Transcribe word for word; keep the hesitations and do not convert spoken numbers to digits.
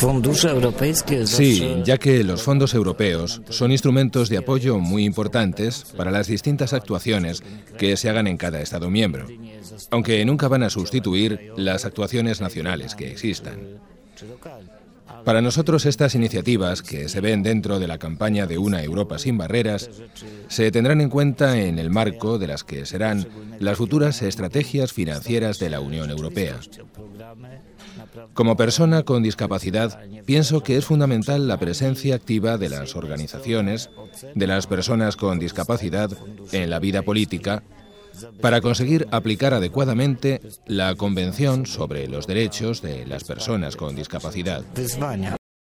Sí, ya que los fondos europeos son instrumentos de apoyo muy importantes para las distintas actuaciones que se hagan en cada Estado miembro, aunque nunca van a sustituir las actuaciones nacionales que existan. Para nosotros, estas iniciativas, que se ven dentro de la campaña de Una Europa sin barreras, se tendrán en cuenta en el marco de las que serán las futuras estrategias financieras de la Unión Europea. Como persona con discapacidad, pienso que es fundamental la presencia activa de las organizaciones, de las personas con discapacidad en la vida política, para conseguir aplicar adecuadamente la Convención sobre los Derechos de las Personas con Discapacidad.